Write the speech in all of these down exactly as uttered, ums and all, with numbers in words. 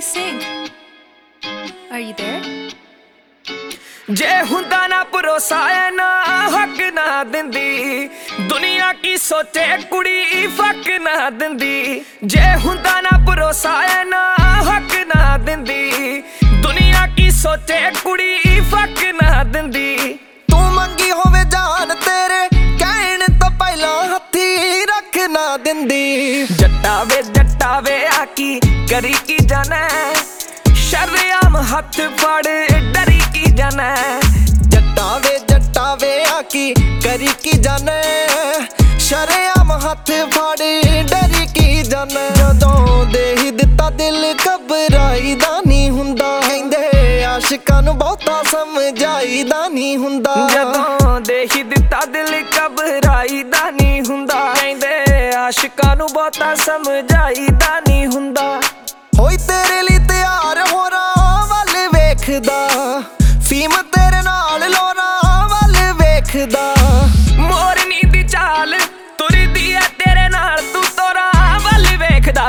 sing. Are you there? जे हुंदा ना भरोसा है ना हक ना दिंदी दुनिया की सोचे कुड़ी फक ना दिंदी। जे हुंदा ना भरोसा है ना हक ना दिंदी दुनिया की सोचे कुड़ी फक ना दिंदी। तू मंगी होवे जान तेरे कहण तो पहला हथी रख ना दिंदी। जट्टा वे जट्टा वे आकी करी की जाना शर्याम हथ फड़ डरी की जाना। जट्टा वे जट्टा वे आकी करी की जाने शर्याम हथ फड़ डरी की जाने। जदों दे ही दिता दिल घबराईदा नहीं हुंदा कहंदे आशिकां नूं बहुता समझाईदा नहीं हुंदा। जदों दे ही दिता दिल घबराईदा नहीं हुंदा कहंदे आशिकां नूं बहुता समझाईदा नहीं हुंदा। होई तेरे लिए तैयार होरा वल वेखदा फीम तेरे नाल लोरा वल वेखदा। मोरनी दी चाल तुरदी है तेरे नाल तू तोरा वल वेखदा।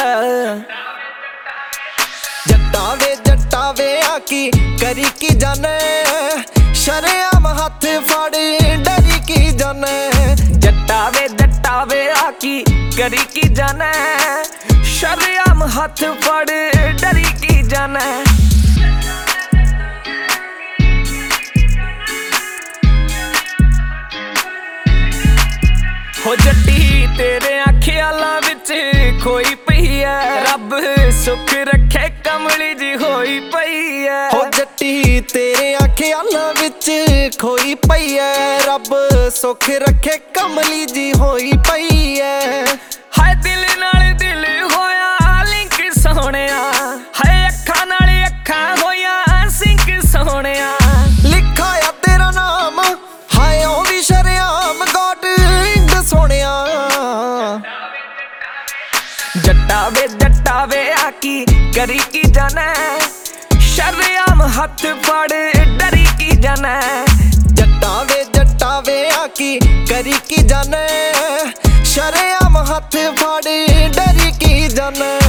जट्टा वे जट्टा वे आकी करी की जाने शर्याम हथ फड़ डरी की जाने। जट्टा वे जट्टा वे आकी करी की जाना शर्याम हथ फड़ डरी की जाना। हो जट्टी तेरे ख्यालां विच खोई पई है रब सुख रखे कमली जी होई पई है। हो जट्टी तेरे ख्यालां विच खोई पई है रब सुख रखे कमली जी होई पई है। हाय दिल नाल दिल होया लिंक सोहणिया हाय अखां नाल अखां होया सिंक सोहणिया। लिखा आ तेरा नाम हाय ओ भी शर्याम गॉड इंद सोहणिया। जट्टा वे जट्टा वे आकी करी की जाना शर्याम हथ फड़ डरी की जाना। जट्टा वे जट्टा वे आकी करी की जाने शर्याम हथ फड़ डरी की जाने।